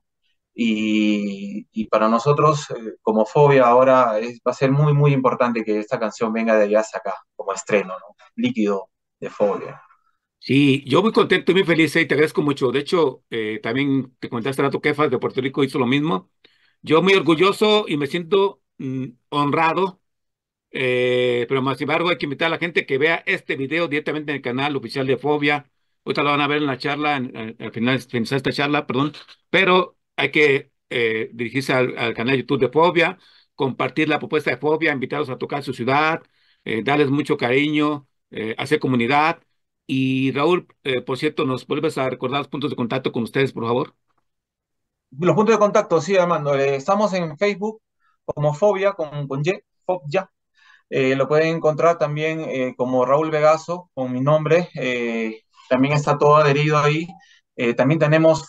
Y para nosotros, como Fobia, ahora va a ser muy, muy importante que esta canción venga de allá hacia acá, como estreno, ¿no? Líquido de Fobia. Sí, yo muy contento y muy feliz y te agradezco mucho. De hecho, también te comentaste rato que Efas de Puerto Rico hizo lo mismo. Yo muy orgulloso y me siento honrado. Pero más sin embargo, hay que invitar a la gente que vea este video directamente en el canal oficial de Fobia. Ahorita lo van a ver en la charla, al final, finalizar esta charla, perdón. Pero hay que dirigirse al canal de YouTube de Fobia, compartir la propuesta de Fobia, invitarlos a tocar su ciudad, darles mucho cariño, hacer comunidad. Y Raúl, por cierto, ¿nos vuelves a recordar los puntos de contacto con ustedes, por favor? Los puntos de contacto, sí, Armando. Estamos en Facebook como Fobia, con Y, Fobia. Lo pueden encontrar también como Raúl Vegaso, con mi nombre. También está todo adherido ahí. También tenemos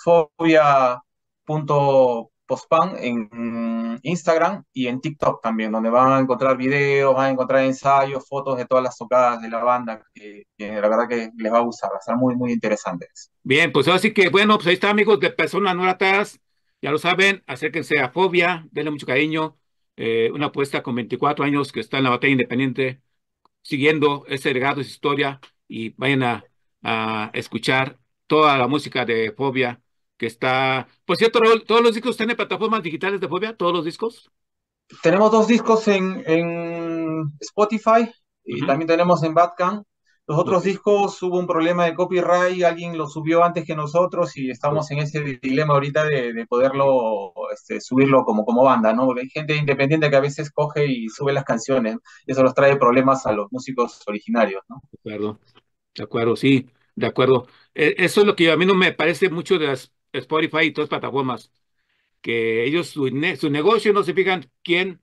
fobia.pospan en Instagram y en TikTok también, donde van a encontrar videos, van a encontrar ensayos, fotos de todas las tocadas de la banda, que la verdad que les va a gustar, va a estar muy, muy interesantes. Bien, pues así que bueno, pues ahí está, amigos de Personas No Gratas. Ya lo saben, acérquense a Fobia, denle mucho cariño. Una apuesta con 24 años que está en la batalla independiente, siguiendo ese legado, esa historia, y vayan a escuchar toda la música de Fobia, que está. Por cierto, Raúl, ¿todos los discos están en plataformas digitales de Fobia? ¿Todos los discos? Tenemos dos discos en Spotify y Ujú. también tenemos en Bandcamp. Los Ok, otros discos hubo un problema de copyright, alguien lo subió antes que nosotros y pues, estamos en ese dilema ahorita de poderlo subirlo como banda, ¿no? Porque hay gente independiente que a veces coge y sube las canciones, ¿no? Y eso los trae problemas a los músicos originarios, ¿no? de acuerdo, sí, de acuerdo. Eso es lo que a mí no me parece mucho de las Spotify y todas las plataformas, que ellos, su negocio no se fijan quién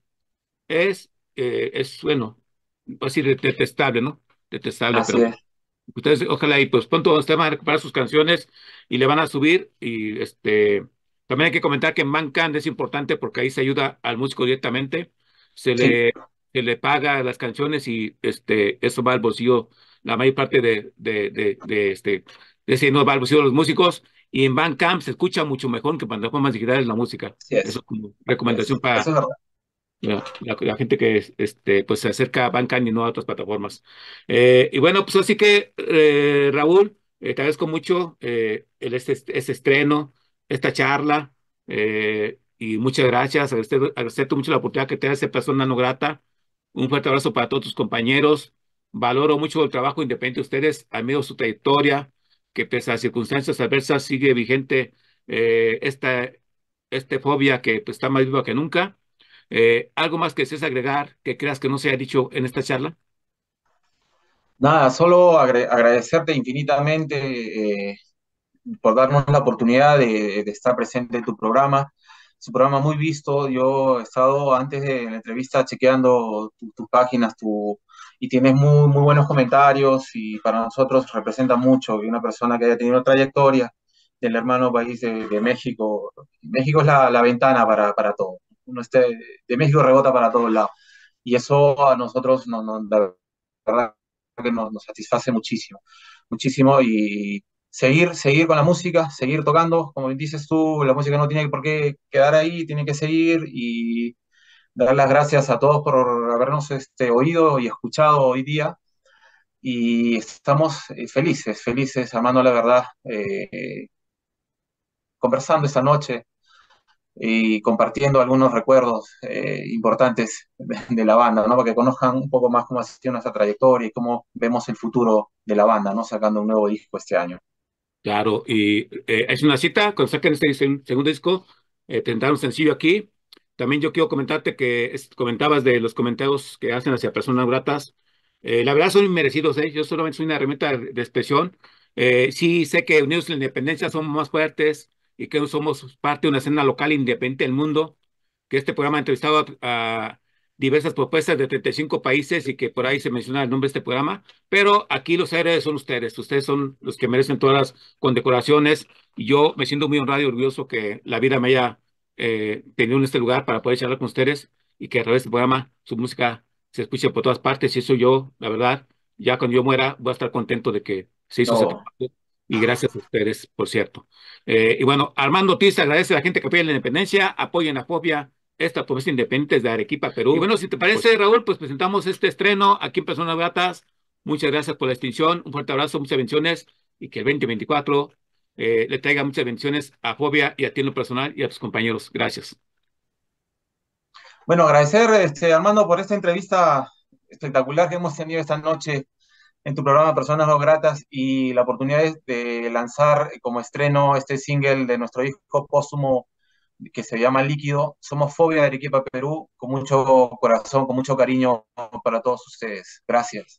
es bueno, así detestable, ¿no? Detestable, Así pero es. ustedes, ojalá y pues pronto ustedes van a recuperar sus canciones y le van a subir. Y también hay que comentar que en Bandcamp es importante porque ahí se ayuda al músico directamente, se Sí, le, se le paga las canciones y eso va al bolsillo, la mayor parte de ese no va al bolsillo de los músicos. Y en Bandcamp se escucha mucho mejor que en plataformas digitales la música. así es. Eso como Así recomendación es. Eso para es verdad. la gente que pues se acerca a Bandcamp y no a otras plataformas. Y bueno, pues así que, Raúl, te agradezco mucho este estreno, esta charla, y muchas gracias. Agradecerte mucho la oportunidad que te da esa persona no grata. Un fuerte abrazo para todos tus compañeros. Valoro mucho el trabajo independiente de ustedes, admiro su trayectoria, que pese a circunstancias adversas sigue vigente esta fobia que pues, está más viva que nunca. ¿Algo más que desees agregar que creas que no se haya dicho en esta charla? Nada, solo agradecerte infinitamente por darnos la oportunidad de estar presente en tu programa. Es un programa muy visto. Yo he estado antes de la entrevista chequeando tus páginas y tienes muy, muy buenos comentarios y para nosotros representa mucho y una persona que haya tenido trayectoria del hermano país de México. México es la ventana para todo. Uno de México rebota para todos lados. Y eso a nosotros la verdad que nos satisface muchísimo, muchísimo y seguir con la música, seguir tocando, como dices tú, la música no tiene por qué quedar ahí, tiene que seguir y dar las gracias a todos por habernos oído y escuchado hoy día y estamos felices, felices, amando la verdad, conversando esta noche y compartiendo algunos recuerdos importantes de la banda, ¿no? Para que conozcan un poco más cómo ha sido nuestra trayectoria y cómo vemos el futuro de la banda, ¿no? Sacando un nuevo disco este año. Claro, y es una cita, cuando saquen este segundo disco, tendrán un sencillo aquí. También yo quiero comentarte que comentabas de los comentarios que hacen hacia personas gratas. La verdad son inmerecidos, ¿eh? Yo solamente soy una herramienta de expresión. Sí sé que unidos en la independencia somos más fuertes y que somos parte de una escena local independiente del mundo, que este programa ha entrevistado a diversas propuestas de 35 países y que por ahí se menciona el nombre de este programa, pero aquí los héroes son ustedes son los que merecen todas las condecoraciones y yo me siento muy honrado y orgulloso que la vida me haya tenido en este lugar para poder charlar con ustedes y que a través de este programa su música se escuche por todas partes y eso yo, la verdad, ya cuando yo muera voy a estar contento de que se hizo ese No, trabajo y gracias a ustedes, por cierto. Y bueno, Armando Ortiz agradece a la gente que apoya la independencia, apoyen a Fobia, esta propuesta independiente de Arequipa, Perú. Y bueno, si te parece, Raúl, pues presentamos este estreno aquí en Personas Gratas. Muchas gracias por la extinción, un fuerte abrazo, muchas bendiciones y que el 2024 le traiga muchas bendiciones a Fobia y a ti en lo personal y a tus compañeros. Gracias. bueno, agradecer, Armando, por esta entrevista espectacular que hemos tenido esta noche en tu programa Personas No Gratas y la oportunidad de lanzar como estreno este single de nuestro disco póstumo que se llama Líquido. Somos Fobia de Arequipa, Perú, con mucho corazón, con mucho cariño para todos ustedes. Gracias.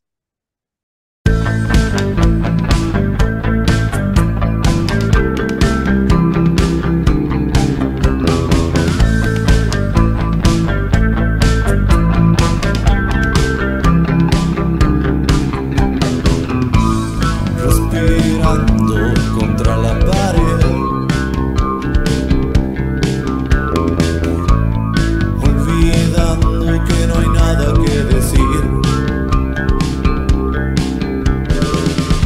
Respirando contra la pared, olvidando que no hay nada que decir.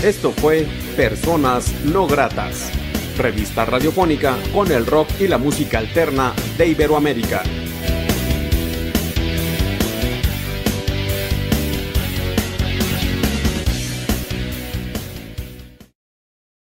Esto fue Personas No Gratas, revista radiofónica con el rock y la música alterna de Iberoamérica.